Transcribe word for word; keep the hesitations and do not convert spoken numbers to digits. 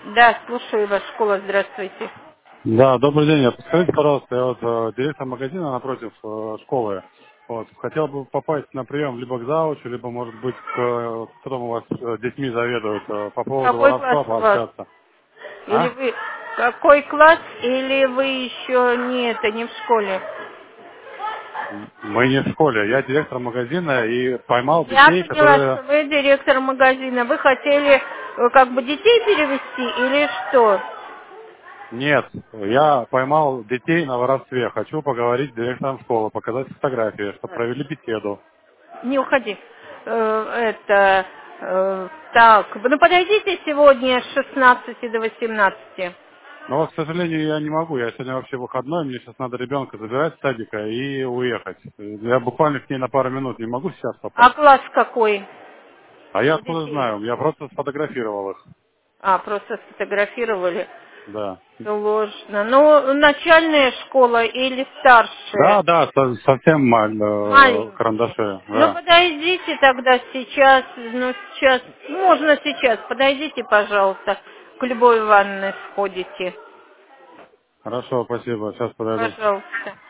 Да, слушаю вас, школа, здравствуйте. Да, добрый день. Подскажите, пожалуйста, я вот э, директор магазина напротив э, школы. Вот, хотел бы попасть на прием либо к заучу, либо, может быть, к э, которому у вас э, детьми заведуют, э, по поводу Какой класс воровства у вас? пообщаться. Или А? вы... Какой класс, или вы еще не это, не в школе? М, Мы не в школе. Я директор магазина и поймал Я детей, поняла, которые... что вы директор магазина. Вы хотели э, как бы детей перевести или что? Нет, я поймал детей на воровстве. Хочу поговорить с директором школы, показать фотографии, чтобы провели беседу. Не уходи. Э, Это... э, Так, ну подойдите сегодня с шестнадцати до восемнадцати. Но вот, к сожалению, я не могу. Я сегодня вообще выходной, мне сейчас надо ребенка забирать с садика и уехать. Я буквально к ней на пару минут не могу сейчас А попасть. класс какой А я у откуда детей? знаю? Я просто сфотографировал их. А, просто сфотографировали. Да. Сложно. Ну, начальная школа или Да, старшая? да, со- совсем маль, э, Маленькие. карандаши, Ну, да. подойдите тогда сейчас, ну, сейчас, можно сейчас, подойдите, пожалуйста, к Любой Ивановне сходите. Хорошо, спасибо. Сейчас подойду. Пожалуйста.